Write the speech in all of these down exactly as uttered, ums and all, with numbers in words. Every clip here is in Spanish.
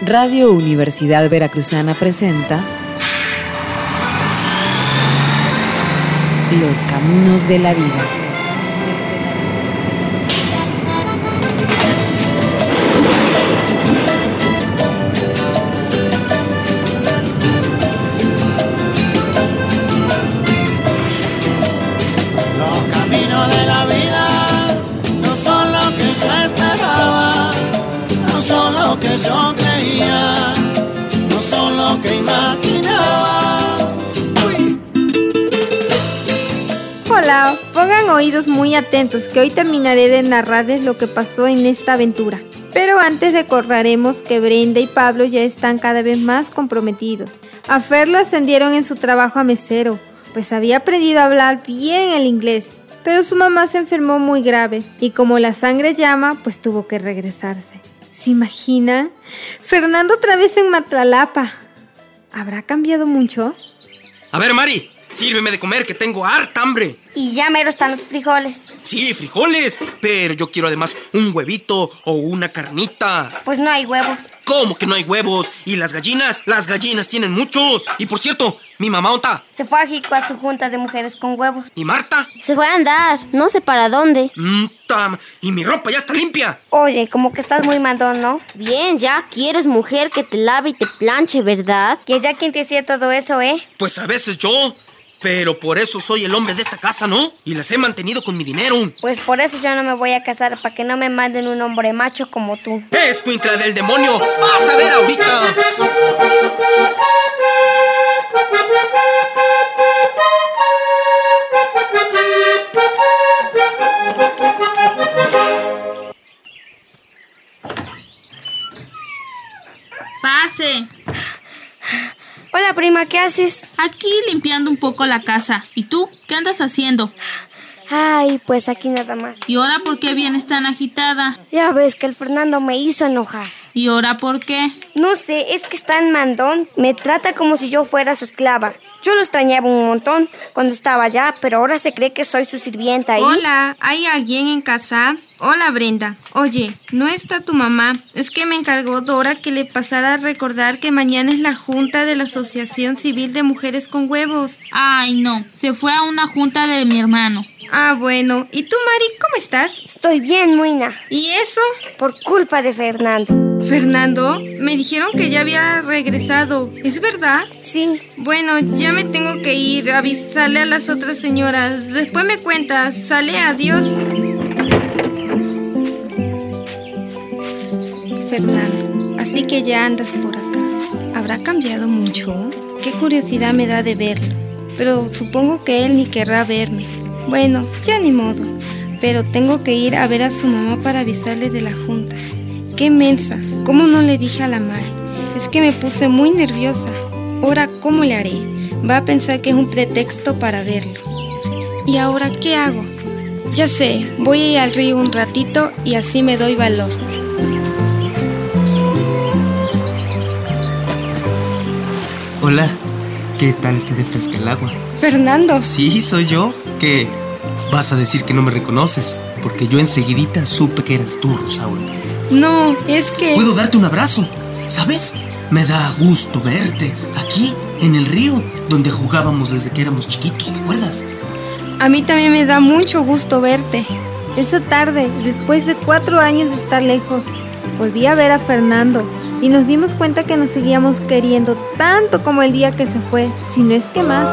Radio Universidad Veracruzana presenta Los Caminos de la Vida. Yo creía, no son lo que imaginaba. Uy. Hola, pongan oídos muy atentos que hoy terminaré de narrarles lo que pasó en esta aventura. Pero antes recordaremos que Brenda y Pablo ya están cada vez más comprometidos. A Fer lo ascendieron en su trabajo a mesero, pues había aprendido a hablar bien el inglés. Pero su mamá se enfermó muy grave y como la sangre llama, pues tuvo que regresarse. ¿Se imaginan? Fernando otra vez en Matlalapa. ¿Habrá cambiado mucho? A ver, Mari, sírveme de comer que tengo harta hambre. Y ya mero están los frijoles. Sí, frijoles, pero yo quiero además un huevito o una carnita. Pues no hay huevos. ¿Cómo que no hay huevos? ¿Y las gallinas? Las gallinas tienen muchos. Y por cierto, mi mamá ¿onta? Se fue a Jico a su junta de mujeres con huevos. ¿Y Marta? Se fue a andar, no sé para dónde. Mm, tam. Y mi ropa ya está limpia. Oye, como que estás muy mandón, ¿no? Bien, ya quieres mujer que te lave y te planche, ¿verdad? Que ya quien te hacía todo eso, ¿eh? Pues a veces yo... Pero por eso soy el hombre de esta casa, ¿no? Y las he mantenido con mi dinero. Pues por eso yo no me voy a casar, para que no me manden un hombre macho como tú. ¡Escuincla del demonio! ¡Vas a ver ahorita! Pase. Hola, prima, ¿qué haces? Aquí limpiando un poco la casa. ¿Y tú? ¿Qué andas haciendo? Ay, pues aquí nada más. ¿Y ahora por qué vienes tan agitada? Ya ves que el Fernando me hizo enojar. ¿Y ahora por qué? No sé, es que es tan mandón. Me trata como si yo fuera su esclava. Yo lo extrañaba un montón cuando estaba allá, pero ahora se cree que soy su sirvienta. ¿Y? Hola, ¿hay alguien en casa? Hola, Brenda. Oye, ¿no está tu mamá? Es que me encargó Dora que le pasara a recordar que mañana es la junta de la Asociación Civil de Mujeres con Huevos. Ay, no. Se fue a una junta de mi hermano. Ah, bueno. ¿Y tú, Mari, cómo estás? Estoy bien, Muina. ¿Y eso? Por culpa de Fernando. ¿Fernando? Me dijeron que ya había regresado. ¿Es verdad? Sí. Bueno, ya me tengo que ir a avisarle a las otras señoras. Después me cuentas. Sale, adiós. Fernando, así que ya andas por acá. ¿Habrá cambiado mucho? Qué curiosidad me da de verlo. Pero supongo que él ni querrá verme. Bueno, ya ni modo. Pero tengo que ir a ver a su mamá para avisarle de la junta. ¡Qué mensa! ¿Cómo no le dije a la Mari? Es que me puse muy nerviosa. Ahora, ¿cómo le haré? Va a pensar que es un pretexto para verlo. ¿Y ahora qué hago? Ya sé, voy a ir al río un ratito y así me doy valor. Hola, ¿qué tal está de fresca el agua? ¿Fernando? Sí, soy yo. ¿Qué? Vas a decir que no me reconoces, porque yo enseguidita supe que eras tú, Rosaura. No, es que... Puedo darte un abrazo, ¿sabes? Me da gusto verte aquí, en el río, donde jugábamos desde que éramos chiquitos, ¿te acuerdas? A mí también me da mucho gusto verte. Esa tarde, después de cuatro años de estar lejos, volví a ver a Fernando y nos dimos cuenta que nos seguíamos queriendo tanto como el día que se fue, si no es que más.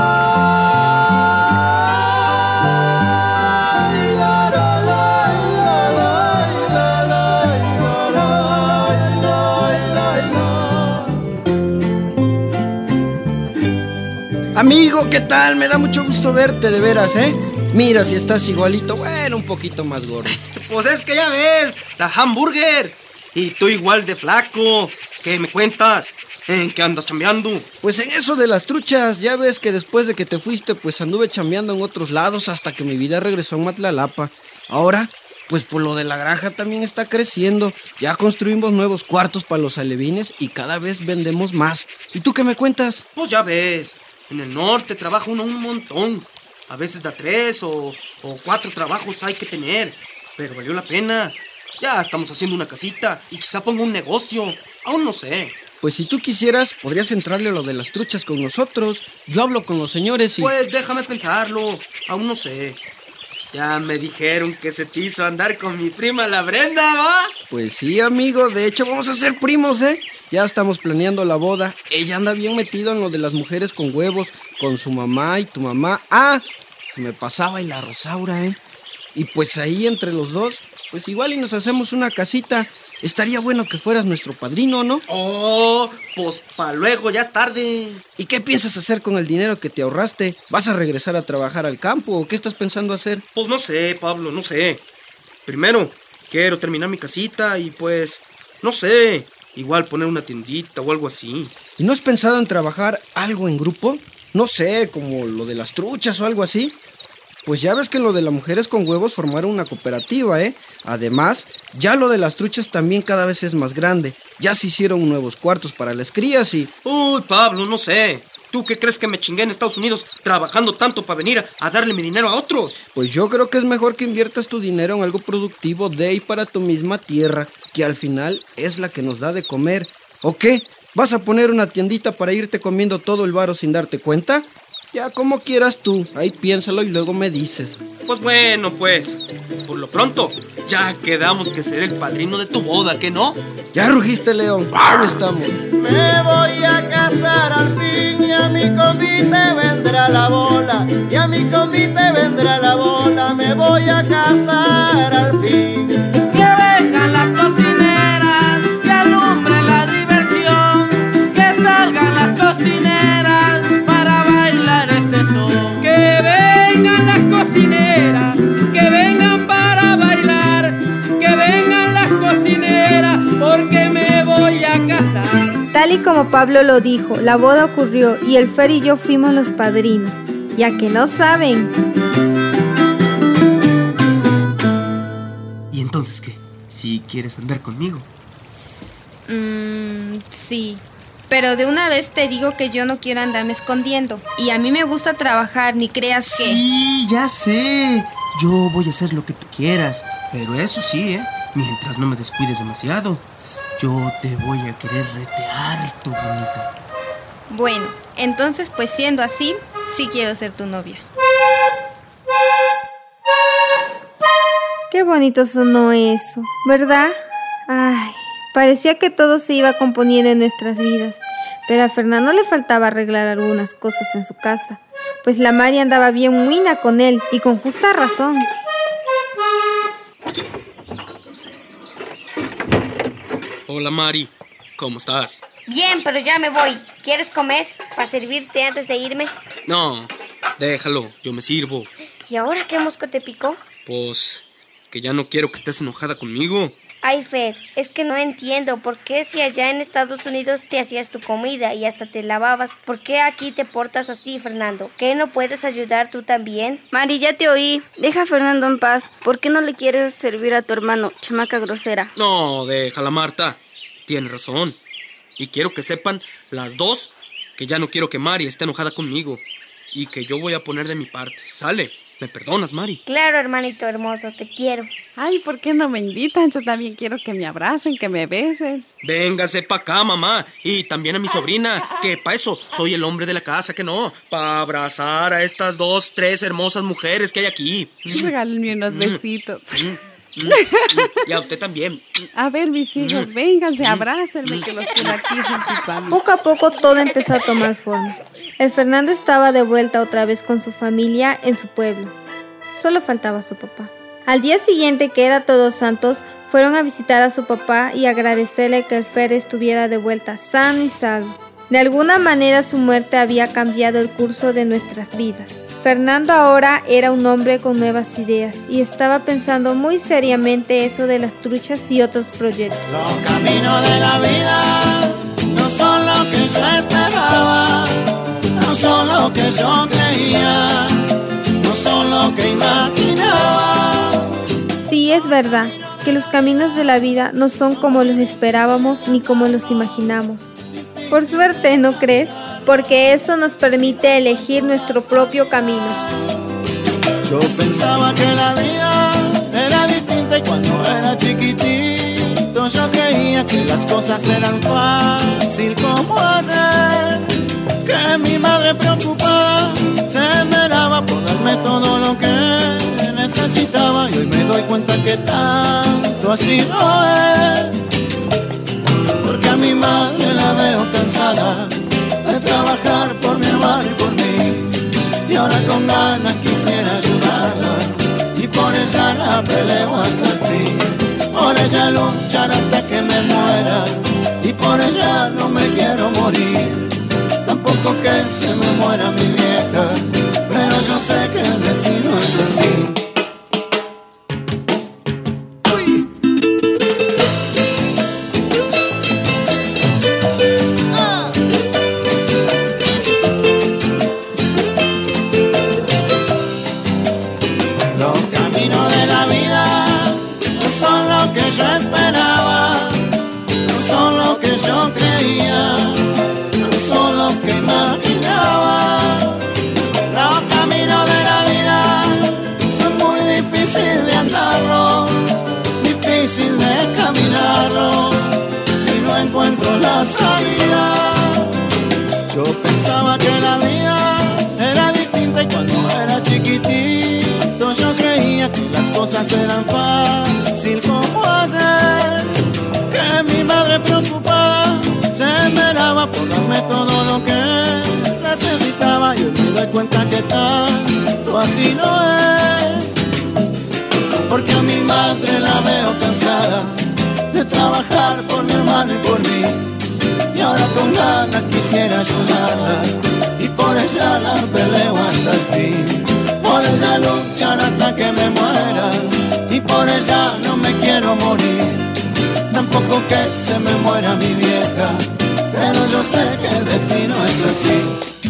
Amigo, ¿qué tal? Me da mucho gusto verte, de veras, ¿eh? Mira, si estás igualito, bueno, un poquito más gordo. Pues es que ya ves, la hamburger. Y tú igual de flaco. ¿Qué me cuentas? ¿En qué andas chambeando? Pues en eso de las truchas, ya ves que después de que te fuiste, pues anduve chambeando en otros lados hasta que mi vida regresó a Matlalapa. Ahora, pues por lo de la granja también está creciendo. Ya construimos nuevos cuartos para los alevines y cada vez vendemos más. ¿Y tú qué me cuentas? Pues ya ves, en el norte trabaja uno un montón. A veces da tres o, o cuatro trabajos hay que tener. Pero valió la pena. Ya estamos haciendo una casita y quizá ponga un negocio. Aún no sé. Pues si tú quisieras, podrías entrarle a lo de las truchas con nosotros. Yo hablo con los señores y... Pues déjame pensarlo. Aún no sé. Ya me dijeron que se te hizo andar con mi prima la Brenda, ¿va? Pues sí, amigo. De hecho, vamos a ser primos, ¿eh? Ya estamos planeando la boda. Ella anda bien metido en lo de las mujeres con huevos, con su mamá y tu mamá. ¡Ah! Se me pasaba y la Rosaura, ¿eh? Y pues ahí entre los dos, pues igual y nos hacemos una casita. Estaría bueno que fueras nuestro padrino, ¿no? Oh, pues pa' luego, ya es tarde. ¿Y qué piensas hacer con el dinero que te ahorraste? ¿Vas a regresar a trabajar al campo o qué estás pensando hacer? Pues no sé, Pablo, no sé. Primero, quiero terminar mi casita y pues, no sé, igual poner una tiendita o algo así. ¿Y no has pensado en trabajar algo en grupo? No sé, como lo de las truchas o algo así. Pues ya ves que lo de las mujeres con huevos formaron una cooperativa, ¿eh? Además, ya lo de las truchas también cada vez es más grande. Ya se hicieron nuevos cuartos para las crías y... Uy, Pablo, no sé. ¿Tú qué crees que me chingué en Estados Unidos trabajando tanto para venir a, a darle mi dinero a otros? Pues yo creo que es mejor que inviertas tu dinero en algo productivo de y para tu misma tierra, que al final es la que nos da de comer. ¿O qué? ¿Vas a poner una tiendita para irte comiendo todo el varo sin darte cuenta? Ya como quieras tú, ahí piénsalo y luego me dices. Pues bueno, pues, por lo pronto, ya quedamos que seré el padrino de tu boda, ¿qué no? Ya rugiste, León, ahí estamos. Me voy a casar al fin y a mi convite vendrá la bola. Y a mi convite vendrá la bola, me voy a casar al fin. Que vengan las cocineras, que alumbren la diversión, que salgan las cocineras para bailar este son. Que vengan las cocineras, que vengan para bailar, que vengan las cocineras porque me voy a casar. Tal y como Pablo lo dijo, la boda ocurrió y el Fer y yo fuimos los padrinos. Ya que no saben. ¿Y entonces qué? ¿Si quieres andar conmigo? Mmm, sí. Pero de una vez te digo que yo no quiero andarme escondiendo. Y a mí me gusta trabajar, ni creas que... Sí, ya sé. Yo voy a hacer lo que tú quieras. Pero eso sí, ¿eh? Mientras no me descuides demasiado. Yo te voy a querer retear, tu bonita. Bueno, entonces pues siendo así, sí quiero ser tu novia. Qué bonito sonó eso, ¿verdad? Ay, parecía que todo se iba componiendo en nuestras vidas. Pero a Fernando le faltaba arreglar algunas cosas en su casa, pues la Mari andaba bien muina con él y con justa razón. Hola, Mari. ¿Cómo estás? Bien, pero ya me voy. ¿Quieres comer para servirte antes de irme? No, déjalo. Yo me sirvo. ¿Y ahora qué mosco te picó? Pues que ya no quiero que estés enojada conmigo. Ay, Fer, es que no entiendo por qué si allá en Estados Unidos te hacías tu comida y hasta te lavabas, ¿por qué aquí te portas así, Fernando? ¿Qué no puedes ayudar tú también? Mari, ya te oí. Deja a Fernando en paz. ¿Por qué no le quieres servir a tu hermano, chamaca grosera? No, déjala, Marta. Tienes razón. Y quiero que sepan las dos que ya no quiero que Mari esté enojada conmigo y que yo voy a poner de mi parte. ¿Sale? ¿Me perdonas, Mari? Claro, hermanito hermoso, te quiero. Ay, ¿por qué no me invitan? Yo también quiero que me abracen, que me besen. Véngase pa' acá, mamá. Y también a mi sobrina, que pa' eso soy el hombre de la casa, que no. Pa' abrazar a estas dos, tres hermosas mujeres que hay aquí. Regálenme unos besitos. Y a usted también. A ver, mis hijos, vénganse, abrácenme, que los quiero aquí juntos. Poco a poco todo empezó a tomar forma. El Fernando estaba de vuelta otra vez con su familia en su pueblo. Solo faltaba su papá. Al día siguiente, que era Todos Santos, fueron a visitar a su papá y agradecerle que el Fer estuviera de vuelta sano y salvo. De alguna manera su muerte había cambiado el curso de nuestras vidas. Fernando ahora era un hombre con nuevas ideas y estaba pensando muy seriamente eso de las truchas y otros proyectos. Los caminos de la vida no son lo que yo esperaba, no son lo que yo creía, no son lo que imaginaba. Sí, es verdad que los caminos de la vida no son como los esperábamos ni como los imaginamos. Por suerte, ¿no crees? Porque eso nos permite elegir nuestro propio camino. Yo pensaba que la vida era distinta y cuando era chiquitito yo creía que las cosas eran fácil como hacer, que mi madre preocupada se esmeraba por darme todo lo que necesitaba, y hoy me doy cuenta que tanto así no es, porque a mi madre la veo cansada de trabajar por mi hermano y por mí, y ahora con ganas quisiera ayudarla, y por ella la peleo hasta el fin, por ella luchar hasta que me muera, y por ella no me quiero morir, tampoco que se me muera mi vieja, pero yo sé que el destino es así. La salida. Yo pensaba que la vida era distinta y cuando era chiquitito yo creía que las cosas eran fácil como hacer, que mi madre preocupada se esmeraba por darme todo lo que necesitaba, y hoy me doy cuenta que tanto así no es, porque a mi madre la veo cansada de trabajar por mi hermano y por mí, y ahora con ganas quisiera ayudarla, y por ella la peleo hasta el fin, por ella luchar hasta que me muera, y por ella no me quiero morir, tampoco que se me muera mi vieja, pero yo sé que el destino es así.